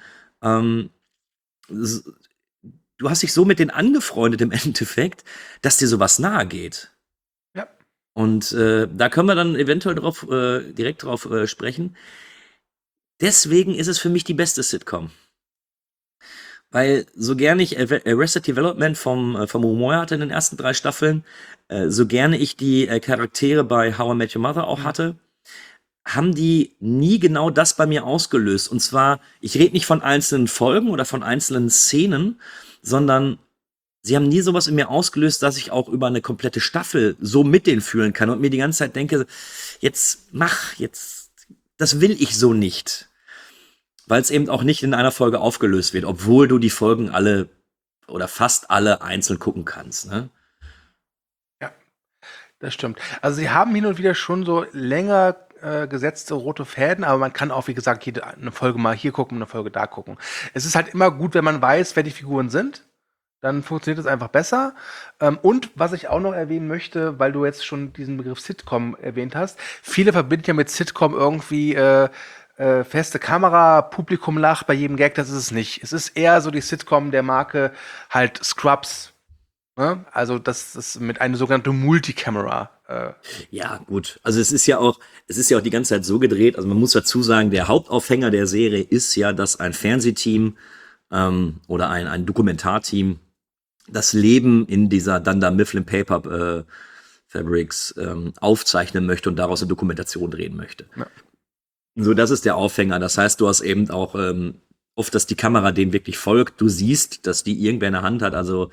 Speaker 3: du hast dich so mit denen angefreundet im Endeffekt, dass dir sowas nahe geht.
Speaker 2: Ja.
Speaker 3: Und da können wir dann eventuell direkt drauf sprechen. Deswegen ist es für mich die beste Sitcom. Weil so gerne ich Arrested Development vom Humor hatte in den ersten 3 Staffeln, so gerne ich die Charaktere bei How I Met Your Mother auch hatte, haben die nie genau das bei mir ausgelöst. Und zwar, ich rede nicht von einzelnen Folgen oder von einzelnen Szenen, sondern sie haben nie sowas in mir ausgelöst, dass ich auch über eine komplette Staffel so mit denen fühlen kann und mir die ganze Zeit denke, jetzt, das will ich so nicht. Weil es eben auch nicht in einer Folge aufgelöst wird, obwohl du die Folgen alle oder fast alle einzeln gucken kannst, ne?
Speaker 2: Ja, das stimmt. Also sie haben hin und wieder schon so länger gesetzte rote Fäden, aber man kann auch, wie gesagt, eine Folge mal hier gucken, eine Folge da gucken. Es ist halt immer gut, wenn man weiß, wer die Figuren sind. Dann funktioniert es einfach besser. Und was ich auch noch erwähnen möchte, weil du jetzt schon diesen Begriff Sitcom erwähnt hast, viele verbinden ja mit Sitcom irgendwie feste Kamera, Publikum lacht bei jedem Gag, das ist es nicht. Es ist eher so die Sitcom der Marke halt Scrubs. Ne? Also das ist mit einer sogenannten Multicamera.
Speaker 3: Ja, gut. Also es ist ja auch die ganze Zeit so gedreht. Also man muss dazu sagen, der Hauptaufhänger der Serie ist ja, dass ein Fernsehteam oder ein Dokumentarteam das Leben in dieser Dunder Mifflin Paper Fabrics aufzeichnen möchte und daraus eine Dokumentation drehen möchte.
Speaker 2: Ja.
Speaker 3: So, das ist der Aufhänger. Das heißt, du hast eben auch oft, dass die Kamera denen wirklich folgt. Du siehst, dass die irgendwer in der Hand hat. Also,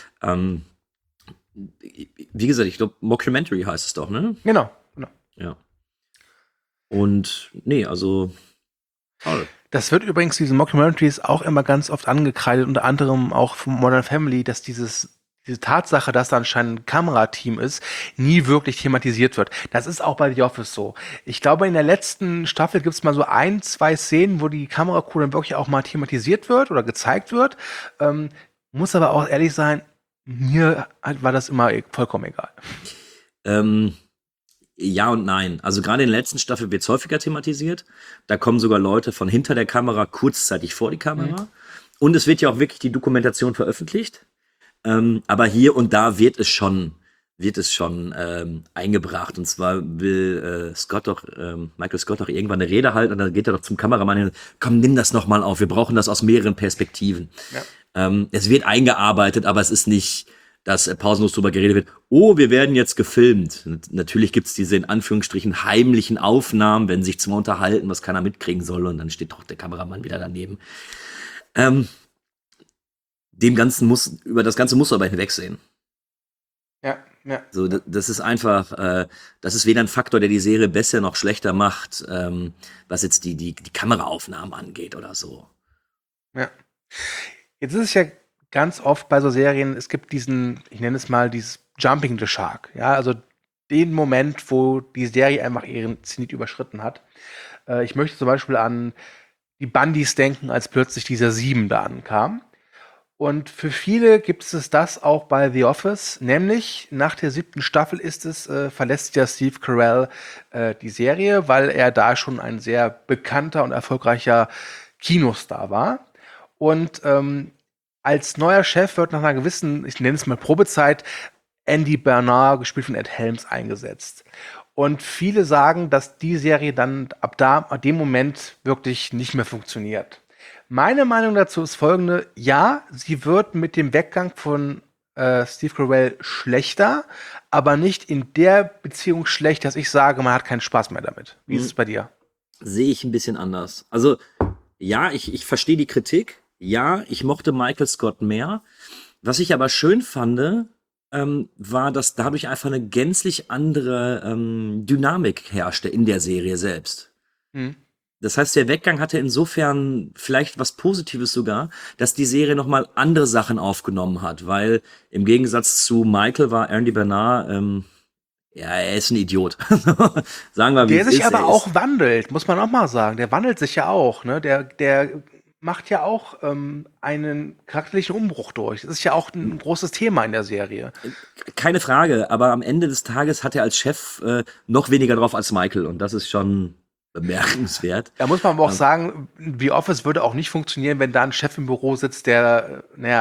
Speaker 3: wie gesagt, ich glaube, Mockumentary heißt es doch, ne?
Speaker 2: Genau.
Speaker 3: Ja. Und, nee, also, toll.
Speaker 2: Das wird übrigens diesen Mockumentaries auch immer ganz oft angekreidet, unter anderem auch von Modern Family, dass diese Tatsache, dass da anscheinend ein Kamerateam ist, nie wirklich thematisiert wird. Das ist auch bei The Office so. Ich glaube, in der letzten Staffel gibt es mal so ein, zwei Szenen, wo die Kameracrew dann wirklich auch mal thematisiert wird oder gezeigt wird. Muss aber auch ehrlich sein, mir war das immer vollkommen egal.
Speaker 3: Ja und nein. Also gerade in der letzten Staffel wird es häufiger thematisiert. Da kommen sogar Leute von hinter der Kamera kurzzeitig vor die Kamera. Und es wird ja auch wirklich die Dokumentation veröffentlicht. Aber hier und da wird es schon eingebracht. Und zwar will Michael Scott doch irgendwann eine Rede halten und dann geht er doch zum Kameramann hin, komm, nimm das noch mal auf, wir brauchen das aus mehreren Perspektiven. Ja. Es wird eingearbeitet, aber es ist nicht, dass pausenlos drüber geredet wird, oh, wir werden jetzt gefilmt. Natürlich gibt's diese in Anführungsstrichen heimlichen Aufnahmen, wenn sich zum Unterhalten, was keiner mitkriegen soll und dann steht doch der Kameramann wieder daneben. Über das Ganze musst du aber hinwegsehen.
Speaker 2: Ja, ja.
Speaker 3: So, das ist einfach, das ist weder ein Faktor, der die Serie besser noch schlechter macht, was jetzt die Kameraaufnahmen angeht oder so.
Speaker 2: Ja. Jetzt ist es ja ganz oft bei so Serien, es gibt diesen, ich nenne es mal, dieses Jumping the Shark. Ja, also den Moment, wo die Serie einfach ihren Zenit überschritten hat. Ich möchte zum Beispiel an die Bundys denken, als plötzlich dieser 7 da ankam. Und für viele gibt es das auch bei The Office, nämlich nach der 7. Staffel verlässt ja Steve Carell die Serie, weil er da schon ein sehr bekannter und erfolgreicher Kinostar war. Und als neuer Chef wird nach einer gewissen, ich nenne es mal Probezeit, Andy Bernard, gespielt von Ed Helms, eingesetzt. Und viele sagen, dass die Serie dann ab dem Moment wirklich nicht mehr funktioniert. Meine Meinung dazu ist folgende: Ja, sie wird mit dem Weggang von Steve Carell schlechter, aber nicht in der Beziehung schlecht, dass ich sage, man hat keinen Spaß mehr damit. Wie ist es bei dir?
Speaker 3: Sehe ich ein bisschen anders. Also, ja, ich verstehe die Kritik. Ja, ich mochte Michael Scott mehr. Was ich aber schön fand, war, dass dadurch einfach eine gänzlich andere Dynamik herrschte in der Serie selbst. Das heißt, der Weggang hatte insofern vielleicht was Positives sogar, dass die Serie nochmal andere Sachen aufgenommen hat, weil im Gegensatz zu Michael war Andy Bernard, ja, er ist ein Idiot. Sagen wir, wie
Speaker 2: Der
Speaker 3: es
Speaker 2: sich
Speaker 3: ist.
Speaker 2: aber auch wandelt, muss man auch mal sagen. Der wandelt sich ja auch, ne? Der macht ja auch einen charakterlichen Umbruch durch. Das ist ja auch ein großes Thema in der Serie.
Speaker 3: Keine Frage, aber am Ende des Tages hat er als Chef noch weniger drauf als Michael und das ist schon bemerkenswert.
Speaker 2: Da muss man aber auch sagen, The Office würde auch nicht funktionieren, wenn da ein Chef im Büro sitzt, der,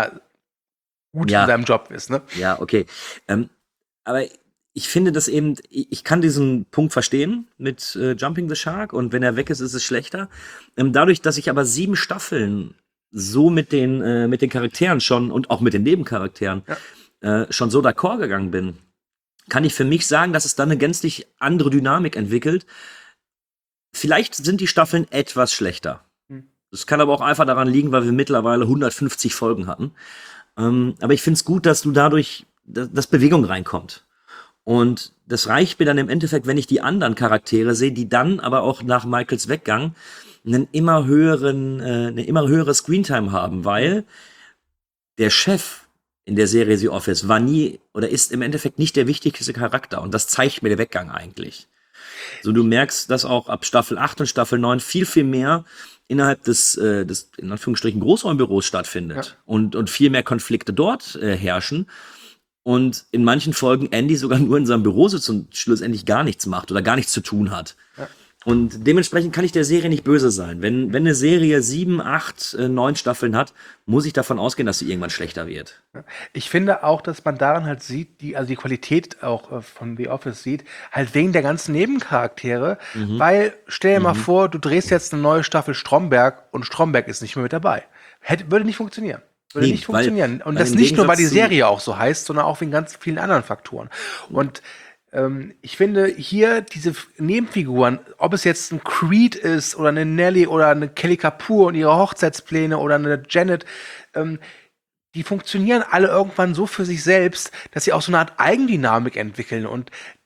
Speaker 2: gut in seinem Job ist, ne?
Speaker 3: Ja, okay. Aber ich finde das eben, ich kann diesen Punkt verstehen mit Jumping the Shark und wenn er weg ist, ist es schlechter. Dadurch, dass ich aber 7 Staffeln so mit den Charakteren schon und auch mit den Nebencharakteren schon so d'accord gegangen bin, kann ich für mich sagen, dass es dann eine gänzlich andere Dynamik entwickelt. Vielleicht sind die Staffeln etwas schlechter. Das kann aber auch einfach daran liegen, weil wir mittlerweile 150 Folgen hatten. Aber ich finde es gut, dass du dadurch, dass Bewegung reinkommt. Und das reicht mir dann im Endeffekt, wenn ich die anderen Charaktere sehe, die dann aber auch nach Michaels Weggang eine immer höhere Screentime haben, weil der Chef in der Serie The Office war nie oder ist im Endeffekt nicht der wichtigste Charakter. Und das zeigt mir der Weggang eigentlich. So, du merkst, dass auch ab Staffel 8 und Staffel 9 viel, viel mehr innerhalb des in Anführungsstrichen Großraumbüros stattfindet und viel mehr Konflikte dort herrschen. Und in manchen Folgen Andy sogar nur in seinem Büro sitzt und schlussendlich gar nichts macht oder gar nichts zu tun hat. Ja. Und dementsprechend kann ich der Serie nicht böse sein. Wenn eine Serie 7, 8, 9 Staffeln hat, muss ich davon ausgehen, dass sie irgendwann schlechter wird.
Speaker 2: Ich finde auch, dass man daran halt sieht, die Qualität auch von The Office sieht, halt wegen der ganzen Nebencharaktere, weil, stell dir mal vor, du drehst jetzt eine neue Staffel Stromberg und Stromberg ist nicht mehr mit dabei. Würde nicht funktionieren. Würde nicht funktionieren. Und das nicht nur, weil die Serie auch so heißt, sondern auch wegen ganz vielen anderen Faktoren. Und ich finde hier diese Nebenfiguren, ob es jetzt ein Creed ist oder eine Nelly oder eine Kelly Kapoor und ihre Hochzeitspläne oder eine Janet, die funktionieren alle irgendwann so für sich selbst, dass sie auch so eine Art Eigendynamik entwickeln. Und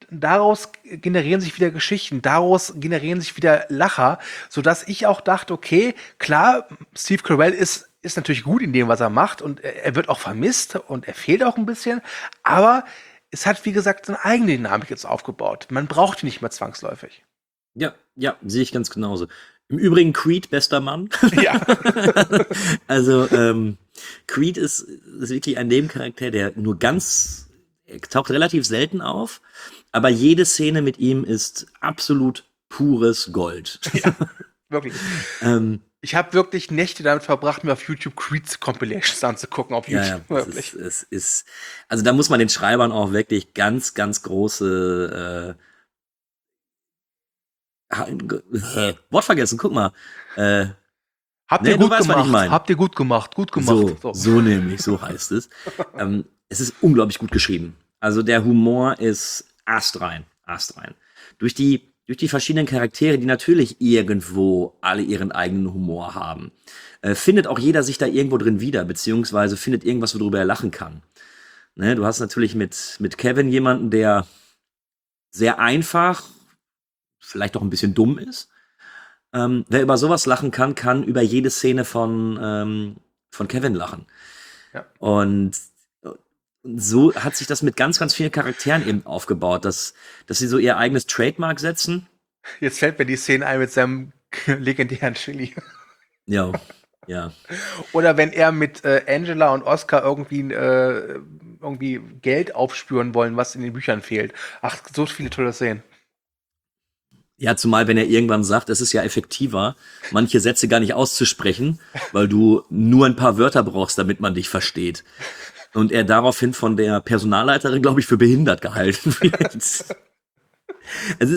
Speaker 2: daraus generieren sich wieder Geschichten, daraus generieren sich wieder Lacher, sodass ich auch dachte, okay, klar, Steve Carell ist natürlich gut in dem, was er macht und er wird auch vermisst und er fehlt auch ein bisschen, aber es hat, wie gesagt, seine eigene Dynamik jetzt aufgebaut. Man braucht ihn nicht mehr zwangsläufig.
Speaker 3: Ja, ja, sehe ich ganz genauso. Im Übrigen Creed, bester Mann.
Speaker 2: Ja.
Speaker 3: Also, Creed ist wirklich ein Nebencharakter, der er taucht relativ selten auf, aber jede Szene mit ihm ist absolut pures Gold.
Speaker 2: Ja, wirklich.
Speaker 3: Ähm,
Speaker 2: Ich habe wirklich Nächte damit verbracht, mir auf YouTube Creeds Compilations anzugucken, auf
Speaker 3: ja,
Speaker 2: YouTube.
Speaker 3: ja,
Speaker 2: Wirklich.
Speaker 3: es ist, also da muss man den Schreibern auch wirklich ganz, ganz große Wort vergessen, guck mal.
Speaker 2: Habt
Speaker 3: Nee,
Speaker 2: ihr
Speaker 3: du
Speaker 2: gut
Speaker 3: weißt, was ich
Speaker 2: gemacht.
Speaker 3: meine.
Speaker 2: Habt ihr gut gemacht. Gut gemacht.
Speaker 3: So nämlich, so heißt es. Es ist unglaublich gut geschrieben. Also der Humor ist astrein, astrein. Durch die verschiedenen Charaktere, die natürlich irgendwo alle ihren eigenen Humor haben, findet auch jeder sich da irgendwo drin wieder, beziehungsweise findet irgendwas, worüber er lachen kann. Ne, du hast natürlich mit Kevin jemanden, der sehr einfach, vielleicht auch ein bisschen dumm ist. Wer über sowas lachen kann, kann über jede Szene von Kevin lachen.
Speaker 2: Ja.
Speaker 3: Und so hat sich das mit ganz, ganz vielen Charakteren eben aufgebaut, dass sie so ihr eigenes Trademark setzen.
Speaker 2: Jetzt fällt mir die Szene ein mit seinem legendären Chili.
Speaker 3: Ja, ja.
Speaker 2: Oder wenn er mit Angela und Oscar irgendwie Geld aufspüren wollen, was in den Büchern fehlt. Ach, so viele tolle Szenen.
Speaker 3: Ja, zumal wenn er irgendwann sagt, es ist ja effektiver, manche Sätze gar nicht auszusprechen, weil du nur ein paar Wörter brauchst, damit man dich versteht. Und er daraufhin von der Personalleiterin, glaube ich, für behindert gehalten wird. Also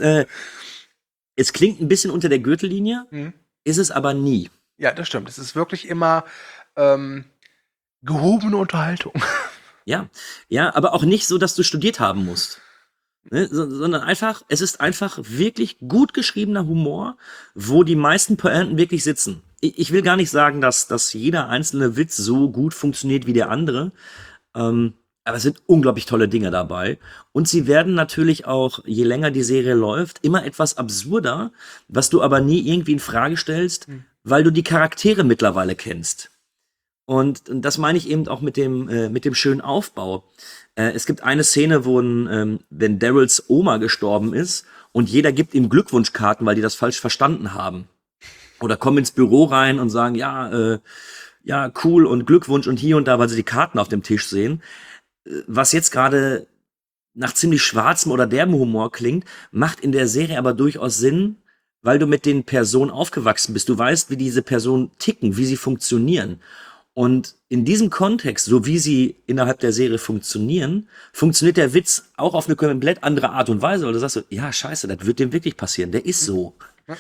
Speaker 3: es klingt ein bisschen unter der Gürtellinie, ist es aber nie.
Speaker 2: Ja, das stimmt. Es ist wirklich immer gehobene Unterhaltung.
Speaker 3: Ja, aber auch nicht so, dass du studiert haben musst. Ne, sondern es ist einfach wirklich gut geschriebener Humor, wo die meisten Pointen wirklich sitzen. Ich will gar nicht sagen, dass jeder einzelne Witz so gut funktioniert wie der andere, aber es sind unglaublich tolle Dinge dabei. Und sie werden natürlich auch, je länger die Serie läuft, immer etwas absurder, was du aber nie irgendwie in Frage stellst, weil du die Charaktere mittlerweile kennst. Und das meine ich eben auch mit dem schönen Aufbau. Es gibt eine Szene, wo wenn Daryls Oma gestorben ist und jeder gibt ihm Glückwunschkarten, weil die das falsch verstanden haben. Oder kommen ins Büro rein und sagen, ja, cool und Glückwunsch und hier und da, weil sie die Karten auf dem Tisch sehen. Was jetzt gerade nach ziemlich schwarzem oder derbem Humor klingt, macht in der Serie aber durchaus Sinn, weil du mit den Personen aufgewachsen bist. Du weißt, wie diese Personen ticken, wie sie funktionieren. Und in diesem Kontext, so wie sie innerhalb der Serie funktionieren, funktioniert der Witz auch auf eine komplett andere Art und Weise. Weil du sagst so, ja, scheiße, das wird dem wirklich passieren. Der ist so.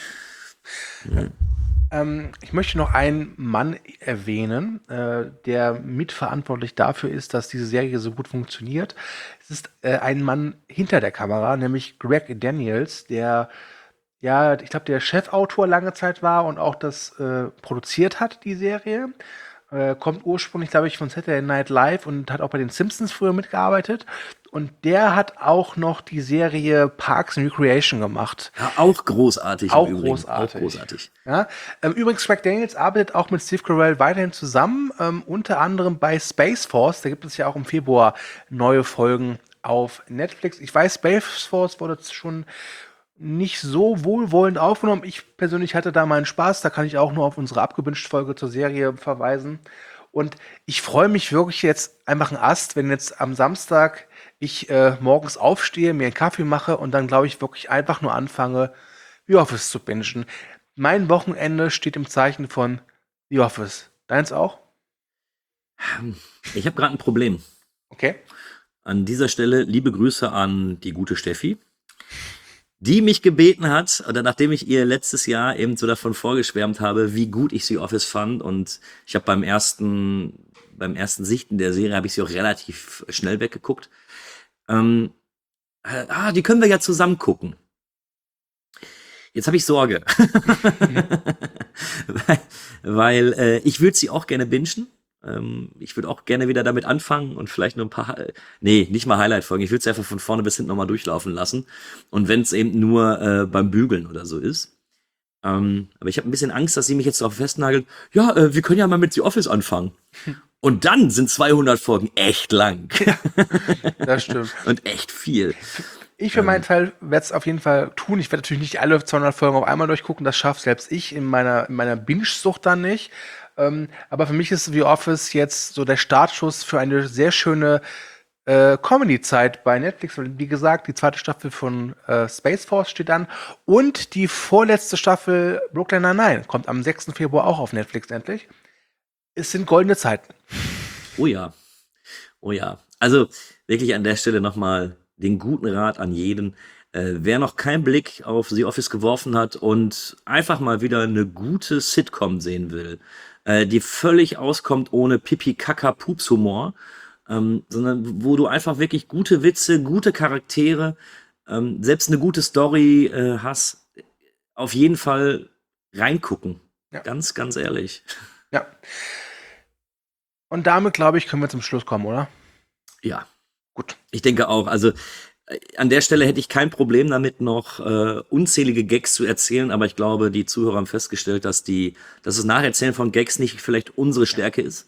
Speaker 2: Ich möchte noch einen Mann erwähnen, der mitverantwortlich dafür ist, dass diese Serie so gut funktioniert. Es ist ein Mann hinter der Kamera, nämlich Greg Daniels, der, ja, ich glaube, der Chefautor lange Zeit war und auch das produziert hat, die Serie. Kommt ursprünglich, glaube ich, von Saturday Night Live und hat auch bei den Simpsons früher mitgearbeitet. Und der hat auch noch die Serie Parks and Recreation gemacht.
Speaker 3: Ja, auch großartig.
Speaker 2: Auch
Speaker 3: im Übrigen.
Speaker 2: großartig.
Speaker 3: Auch großartig.
Speaker 2: Ja, übrigens, Greg Daniels arbeitet auch mit Steve Carell weiterhin zusammen, unter anderem bei Space Force. Da gibt es ja auch im Februar neue Folgen auf Netflix. Ich weiß, Space Force wurde schon nicht so wohlwollend aufgenommen. Ich persönlich hatte da meinen Spaß. Da kann ich auch nur auf unsere Abgewünscht-Folge zur Serie verweisen. Und ich freue mich wirklich jetzt einfach ein Ast, wenn jetzt am Samstag ich morgens aufstehe, mir einen Kaffee mache und dann, glaube ich, wirklich einfach nur anfange, The Office zu bingen. Mein Wochenende steht im Zeichen von The Office. Deins auch?
Speaker 3: Ich habe gerade ein Problem.
Speaker 2: Okay.
Speaker 3: An dieser Stelle liebe Grüße an die gute Steffi, die mich gebeten hat, oder nachdem ich ihr letztes Jahr eben so davon vorgeschwärmt habe, wie gut ich The Office fand, und ich habe beim ersten Sichten der Serie habe ich sie auch relativ schnell weggeguckt. Die können wir ja zusammen gucken. Jetzt habe ich Sorge, weil ich würde sie auch gerne bingen, Ich würde auch gerne wieder damit anfangen und vielleicht nur ein paar, nee, nicht mal Highlight-Folgen. Ich würde es einfach von vorne bis hinten nochmal durchlaufen lassen. Und wenn es eben nur beim Bügeln oder so ist. Aber ich habe ein bisschen Angst, dass sie mich jetzt darauf festnageln. Ja, wir können ja mal mit The Office anfangen. Und dann sind 200 Folgen echt lang.
Speaker 2: Das stimmt.
Speaker 3: Und echt viel.
Speaker 2: Ich für meinen Teil werde es auf jeden Fall tun. Ich werde natürlich nicht alle 200 Folgen auf einmal durchgucken. Das schafft selbst ich in meiner Binge-Sucht dann nicht. Aber für mich ist The Office jetzt so der Startschuss für eine sehr schöne Comedy-Zeit bei Netflix. Wie gesagt, die zweite Staffel von Space Force steht an. Und die vorletzte Staffel Brooklyn Nine-Nine kommt am 6. Februar auch auf Netflix endlich. Es sind goldene Zeiten.
Speaker 3: Oh ja. Oh ja. Also wirklich an der Stelle nochmal den guten Rat an jeden. Wer noch keinen Blick auf The Office geworfen hat und einfach mal wieder eine gute Sitcom sehen will, die völlig auskommt ohne Pipi-Kaka-Pups-Humor, sondern wo du einfach wirklich gute Witze, gute Charaktere, selbst eine gute Story hast, auf jeden Fall reingucken.
Speaker 2: Ja.
Speaker 3: Ganz, ganz ehrlich.
Speaker 2: Ja. Und damit, glaube ich, können wir zum Schluss kommen, oder?
Speaker 3: Ja.
Speaker 2: Gut.
Speaker 3: Ich denke auch. Also an der Stelle hätte ich kein Problem damit, noch unzählige Gags zu erzählen, aber ich glaube, die Zuhörer haben festgestellt, dass das Nacherzählen von Gags nicht vielleicht unsere Stärke ist.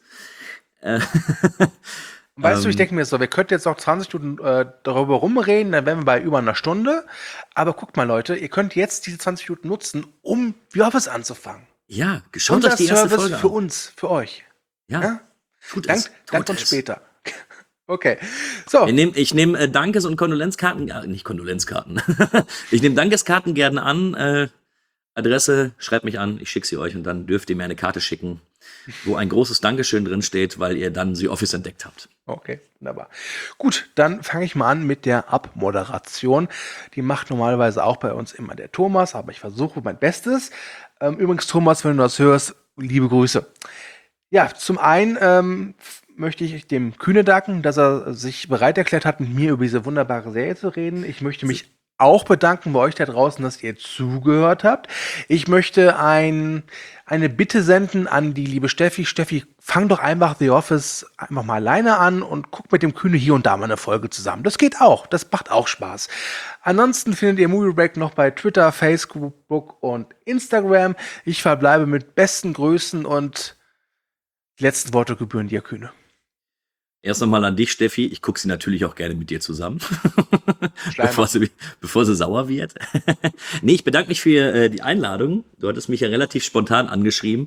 Speaker 2: Weißt du, ich denke mir so, wir könnten jetzt noch 20 Minuten darüber rumreden, dann wären wir bei über einer Stunde. Aber guckt mal, Leute, ihr könnt jetzt diese 20 Minuten nutzen, um The Office anzufangen.
Speaker 3: Ja, schaut euch die erste
Speaker 2: Service
Speaker 3: Folge
Speaker 2: für
Speaker 3: an.
Speaker 2: uns, für euch.
Speaker 3: Ja, tut
Speaker 2: Dank,
Speaker 3: es.
Speaker 2: Dank
Speaker 3: Tut
Speaker 2: uns
Speaker 3: es.
Speaker 2: später. Okay. So.
Speaker 3: Ich nehme Dankes- und Kondolenzkarten, nicht Kondolenzkarten. Ich nehme Dankeskarten gerne an. Adresse, schreibt mich an, ich schicke sie euch und dann dürft ihr mir eine Karte schicken, wo ein großes Dankeschön drin steht, weil ihr dann The Office entdeckt habt.
Speaker 2: Okay, wunderbar. Gut, dann fange ich mal an mit der Abmoderation. Die macht normalerweise auch bei uns immer der Thomas, aber ich versuche mein Bestes. Übrigens, Thomas, wenn du das hörst, liebe Grüße. Ja, zum einen möchte ich dem Kühne danken, dass er sich bereit erklärt hat, mit mir über diese wunderbare Serie zu reden. Ich möchte mich auch bedanken bei euch da draußen, dass ihr zugehört habt. Ich möchte eine Bitte senden an die liebe Steffi. Steffi, fang doch einfach The Office einfach mal alleine an und guck mit dem Kühne hier und da mal eine Folge zusammen. Das geht auch. Das macht auch Spaß. Ansonsten findet ihr Movie Break noch bei Twitter, Facebook und Instagram. Ich verbleibe mit besten Grüßen und die letzten Worte gebühren dir, Kühne.
Speaker 3: Erst nochmal an dich, Steffi. Ich gucke sie natürlich auch gerne mit dir zusammen, bevor sie sauer wird. Nee, ich bedanke mich für die Einladung. Du hattest mich ja relativ spontan angeschrieben.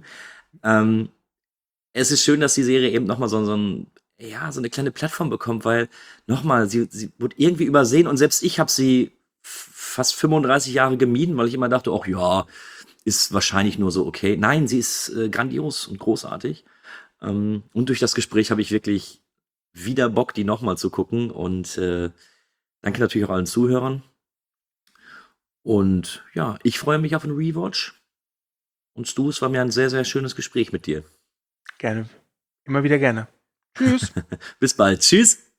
Speaker 3: Es ist schön, dass die Serie eben nochmal so eine kleine Plattform bekommt, weil nochmal, sie wurde irgendwie übersehen und selbst ich habe sie fast 35 Jahre gemieden, weil ich immer dachte, ach ja, ist wahrscheinlich nur so okay. Nein, sie ist grandios und großartig. Und durch das Gespräch habe ich wirklich wieder Bock, die nochmal zu gucken. Und danke natürlich auch allen Zuhörern. Und ja, ich freue mich auf einen Rewatch. Und Stu, es war mir ein sehr, sehr schönes Gespräch mit dir.
Speaker 2: Gerne. Immer wieder gerne. Tschüss.
Speaker 3: Bis bald. Tschüss.